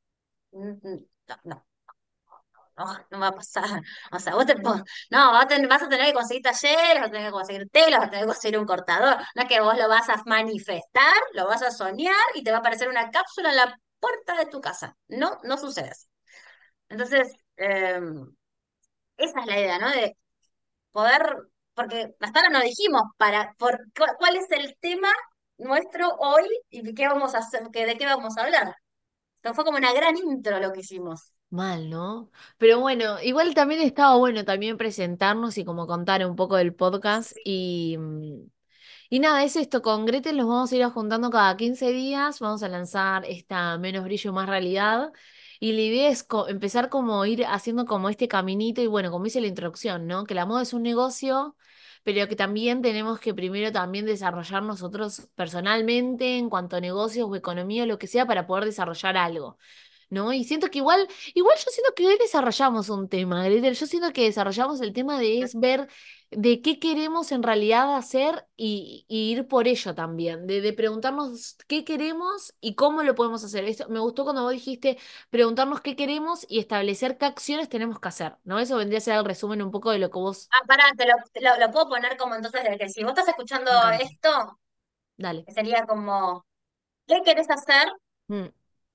S3: No, no, no, no va a pasar. O sea, no, vas a tener que conseguir talleres, vas a tener que conseguir telas, vas a tener que conseguir un cortador. No es que vos lo vas a manifestar, lo vas a soñar y te va a aparecer una cápsula en la puerta de tu casa. No, no sucede así. Entonces, esa es la idea, ¿no? De poder, porque hasta ahora no dijimos cuál es el tema nuestro hoy y de qué vamos a hacer, de qué vamos a hablar. Entonces fue como una gran intro lo que hicimos.
S1: Mal, ¿no? Pero bueno, igual también estaba bueno también presentarnos y como contar un poco del podcast y nada, es esto, con Gretel nos vamos a ir juntando cada 15 días, vamos a lanzar esta Menos brillo, más realidad y la idea es empezar como ir haciendo como este caminito y bueno, como hice la introducción, ¿no? Que la moda es un negocio, pero que también tenemos que primero también desarrollar nosotros personalmente en cuanto a negocios o economía o lo que sea para poder desarrollar algo. ¿No? Y siento que igual yo siento que hoy desarrollamos un tema, Gretel. Yo siento que desarrollamos el tema de es ver de qué queremos en realidad hacer y ir por ello también, de preguntarnos qué queremos y cómo lo podemos hacer. Esto, me gustó cuando vos dijiste preguntarnos qué queremos y establecer qué acciones tenemos que hacer, ¿no? Eso vendría a ser el resumen un poco de lo que vos...
S3: Ah, pará, lo puedo poner como entonces de que si vos estás escuchando
S1: Me encanta.
S3: esto,
S1: Dale.
S3: sería como, ¿qué querés hacer?
S1: Mm,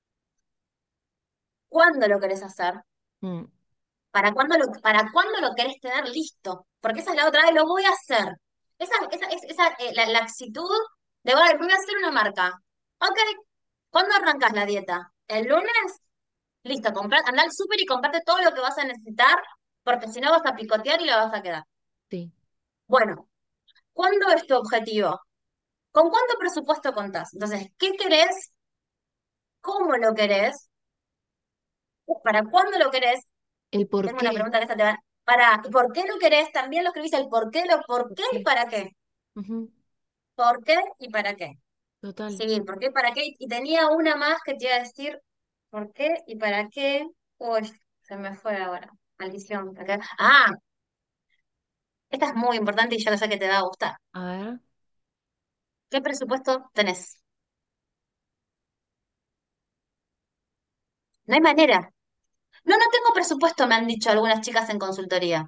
S3: ¿Cuándo lo querés hacer?
S1: mm,
S3: ¿Para cuándo lo querés tener listo? Porque esa es la otra vez, lo voy a hacer. La actitud de, bueno, voy a hacer una marca. Ok, ¿cuándo arrancas la dieta? ¿El lunes? Listo, anda al súper y comprate todo lo que vas a necesitar, porque si no vas a picotear y la vas a quedar.
S1: sí,
S3: Bueno, ¿cuándo es tu objetivo? ¿Con cuánto presupuesto contás? Entonces, ¿qué querés? ¿Cómo lo querés? ¿Para cuándo lo querés?
S1: el
S3: Y
S1: por
S3: tengo una
S1: qué,
S3: pregunta que esta te va. ¿Y por qué lo querés? También lo escribís el por qué, por
S1: por
S3: qué y
S1: qué.
S3: para qué.
S1: Ujú,
S3: ¿Por qué y para qué?
S1: total.
S3: Sí, ¿por qué y para qué? Y tenía una más que te iba a decir, ¿por qué y para qué? Uy, se me fue ahora. Maldición. Esta es muy importante y yo sé que te va a gustar.
S1: A ver.
S3: ¿Qué presupuesto tenés? No hay manera. No, no tengo presupuesto, me han dicho algunas chicas en consultoría.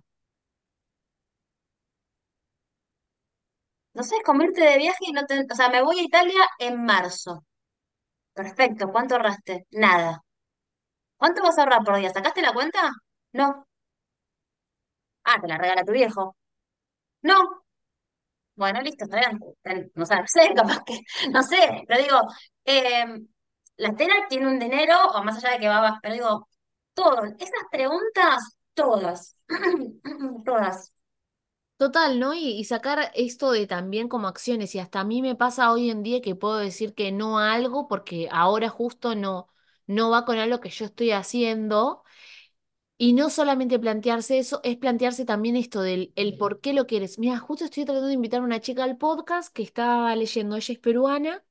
S3: No sé, es como irte de viaje y no te... O sea, me voy a Italia en marzo. Perfecto, ¿cuánto ahorraste? Nada. ¿Cuánto vas a ahorrar por día? ¿Sacaste la cuenta? No. Ah, te la regala tu viejo. No. Bueno, listo, está bien. No sé, no sé, capaz que, no sé, pero digo, eh, la tela tiene un dinero, o más allá de que pero digo, todo, esas preguntas, todas, todas.
S1: Total, ¿no? Y sacar esto de también como acciones. Y hasta a mí me pasa hoy en día que puedo decir que no a algo porque ahora justo no va con algo que yo estoy haciendo. Y no solamente plantearse eso, es plantearse también esto del el por qué lo quieres. Mira, justo estoy tratando de invitar a una chica al podcast que estaba leyendo, ella es peruana,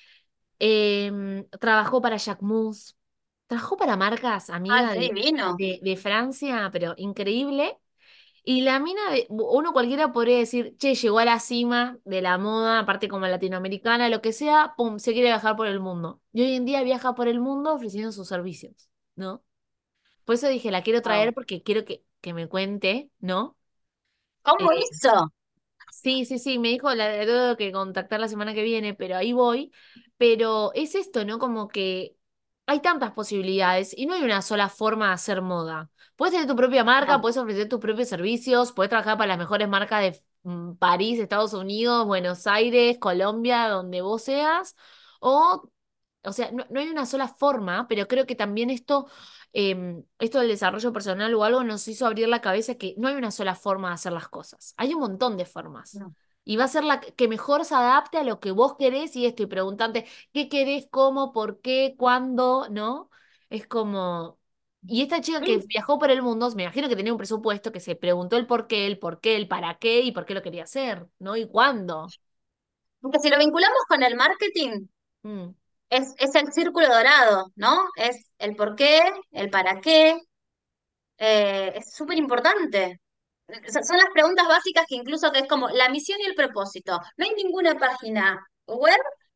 S1: trabajó para Jacquemus, trabajó para marcas,
S3: Ay,
S1: amiga,
S3: qué divino.
S1: de Francia, pero increíble. Y la mina, uno cualquiera podría decir, che, llegó a la cima de la moda, aparte como latinoamericana, lo que sea, pum, se quiere viajar por el mundo. Y hoy en día viaja por el mundo ofreciendo sus servicios, ¿no? Por eso dije, la quiero traer
S3: Wow.
S1: porque quiero que me cuente, ¿no?
S3: ¿Cómo
S1: Eh,
S3: hizo?
S1: Sí, sí, sí, me dijo la tengo que contactar la semana que viene, pero ahí voy. Pero es esto, ¿no? Como que hay tantas posibilidades y no hay una sola forma de hacer moda. Puedes tener tu propia marca,
S3: No.
S1: puedes ofrecer tus propios servicios, puedes trabajar para las mejores marcas de París, Estados Unidos, Buenos Aires, Colombia, donde vos seas. O sea, no hay una sola forma, pero creo que también esto del desarrollo personal o algo nos hizo abrir la cabeza que no hay una sola forma de hacer las cosas. Hay un montón de formas.
S3: No.
S1: Y va a ser la que mejor se adapte a lo que vos querés y esto, y preguntarte qué querés, cómo, por qué, cuándo, ¿no? Es como... Y esta chica que
S3: Sí,
S1: viajó por el mundo, me imagino que tenía un presupuesto que se preguntó el por qué, el para qué y por qué lo quería hacer, ¿no? Y cuándo.
S3: porque si lo vinculamos con el marketing,
S1: Mm,
S3: es el círculo dorado, ¿no? Es el por qué, el para qué, es súper importante. Son las preguntas básicas que incluso que es como la misión y el propósito. No hay ninguna página web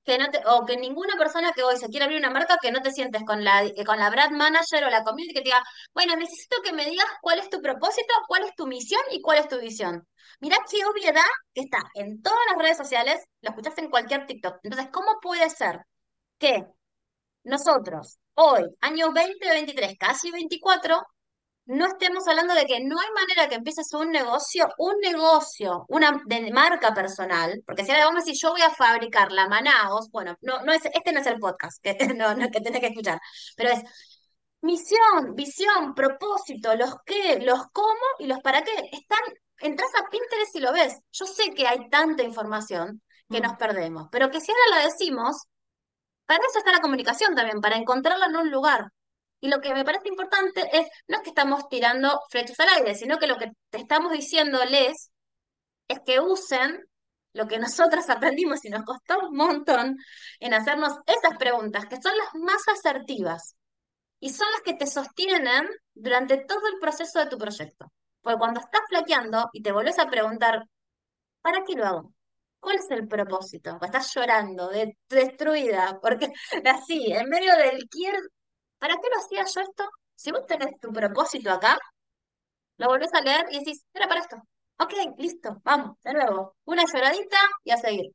S3: que no te, o que ninguna persona que hoy se quiera abrir una marca, que no te sientes con la brand manager o la community que te diga, bueno, necesito que me digas cuál es tu propósito, cuál es tu misión y cuál es tu visión. Mirá qué obviedad que está en todas las redes sociales, lo escuchaste en cualquier TikTok. Entonces, ¿cómo puede ser que nosotros, hoy, año 2023, casi 24, no estemos hablando de que no hay manera que empieces un negocio, una de marca personal, porque si ahora vamos a decir, yo voy a fabricar la Manaos, bueno, no es, este no es el podcast que, no, que tenés que escuchar, pero es misión, visión, propósito, los qué, los cómo y los para qué. Entras a Pinterest y lo ves. Yo sé que hay tanta información que
S1: Mm,
S3: nos perdemos, pero que si ahora la decimos, para eso está la comunicación también, para encontrarla en un lugar. Y lo que me parece importante es, no es que estamos tirando flechas al aire, sino que lo que te estamos diciéndoles es que usen lo que nosotras aprendimos y nos costó un montón en hacernos esas preguntas, que son las más asertivas y son las que te sostienen durante todo el proceso de tu proyecto. Porque cuando estás flaqueando y te volvés a preguntar, ¿para qué lo hago? ¿Cuál es el propósito? O estás llorando, destruida, porque así, en medio del ¿para qué lo hacía yo esto? Si vos tenés tu propósito acá, lo volvés a leer y decís, era para esto. Ok, listo, vamos, de nuevo. Una lloradita y a seguir.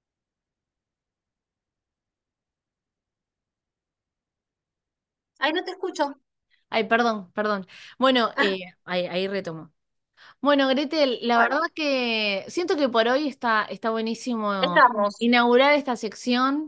S3: Ay, no te escucho.
S1: Ay, perdón, perdón. Bueno,
S3: Ah,
S1: ahí retomo. Bueno, Gretel, la verdad
S3: bueno,
S1: que siento que por hoy está buenísimo
S3: estamos.
S1: inaugurar esta sección.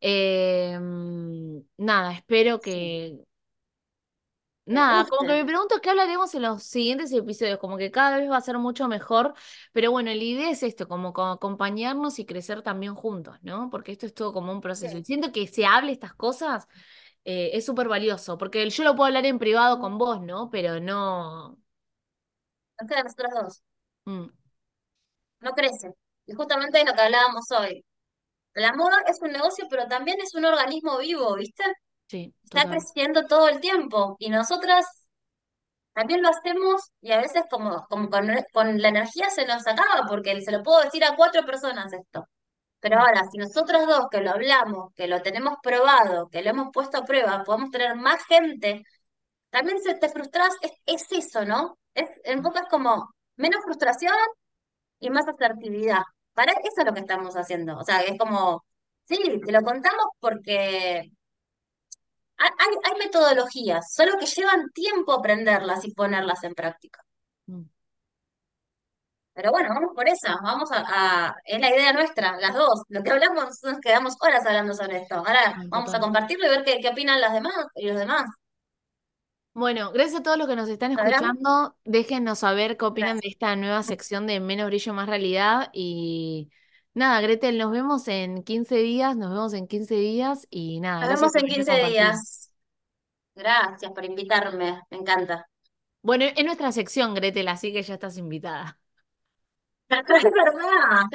S1: Nada, espero
S3: Sí,
S1: que...
S3: te
S1: Nada, como que
S3: guste.
S1: me pregunto qué hablaremos en los siguientes episodios, como que cada vez va a ser mucho mejor, pero bueno, la idea es esto, como acompañarnos y crecer también juntos, ¿no? Porque esto es todo como un proceso. Y
S3: Sí,
S1: siento que se hable estas cosas es súper valioso, porque yo lo puedo hablar en privado con vos, ¿no? Pero no...
S3: nos quedan nosotros dos.
S1: mm,
S3: No crece. Y justamente es lo que hablábamos hoy. La moda es un negocio, pero también es un organismo vivo, ¿viste?
S1: sí,
S3: Está
S1: total.
S3: creciendo todo el tiempo. Y nosotras también lo hacemos y a veces como con la energía se nos acaba, porque se lo puedo decir a 4 personas esto. Pero
S1: Mm,
S3: ahora, si nosotros dos que lo hablamos, que lo tenemos probado, que lo hemos puesto a prueba, podemos tener más gente, también si te frustras, es eso, ¿no? En
S1: mm,
S3: poco es como menos frustración y más asertividad. Para eso es lo que estamos haciendo. O sea, es como, sí, te lo contamos porque hay metodologías, solo que llevan tiempo aprenderlas y ponerlas en práctica.
S1: mm.
S3: Pero bueno, vamos por esa, es la idea nuestra, las dos. Lo que hablamos, nos quedamos horas hablando sobre esto. Ahora
S1: Ay,
S3: vamos a
S1: total.
S3: compartirlo y ver qué opinan las demás y los demás.
S1: Bueno, gracias a todos los que nos están
S3: ¿Hablamos?
S1: escuchando. Déjennos saber qué opinan de
S3: Gracias.
S1: esta nueva sección de Menos Brillo, Más Realidad. Y nada, Gretel, nos vemos en 15 días, nos vemos en 15 días y nada,
S3: Nos
S1: gracias
S3: vemos
S1: por
S3: en
S1: venir a
S3: 15
S1: compartir.
S3: días. Gracias por invitarme, me encanta.
S1: Bueno, es nuestra sección, Gretel, así que ya estás invitada.
S3: Es verdad.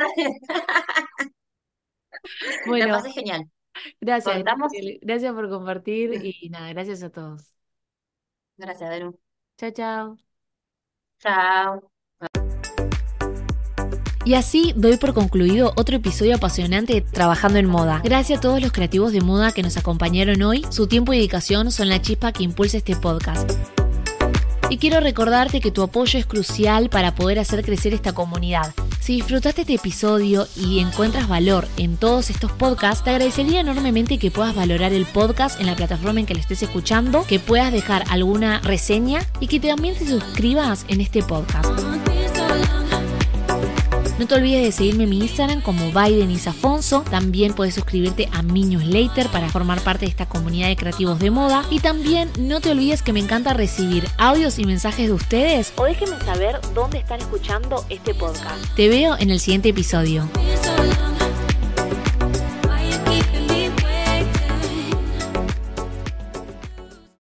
S3: La
S1: Bueno,
S3: pasé genial.
S1: gracias,
S3: Contamos.
S1: Gretel. Gracias por compartir y nada, gracias a todos.
S3: Gracias, Belu.
S1: Chao, chao.
S3: Chao.
S2: Y así doy por concluido otro episodio apasionante de Trabajando en Moda. Gracias a todos los creativos de moda que nos acompañaron hoy. Su tiempo y dedicación son la chispa que impulsa este podcast. Y quiero recordarte que tu apoyo es crucial para poder hacer crecer esta comunidad. Si disfrutaste este episodio y encuentras valor en todos estos podcasts, te agradecería enormemente que puedas valorar el podcast en la plataforma en que lo estés escuchando, que puedas dejar alguna reseña y que también te suscribas en este podcast. No te olvides de seguirme en mi Instagram como ByDenisafonso. También puedes suscribirte a mi newsletter para formar parte de esta comunidad de creativos de moda. Y también no te olvides que me encanta recibir audios y mensajes de ustedes. O déjenme saber dónde están escuchando este podcast. Te veo en el siguiente episodio.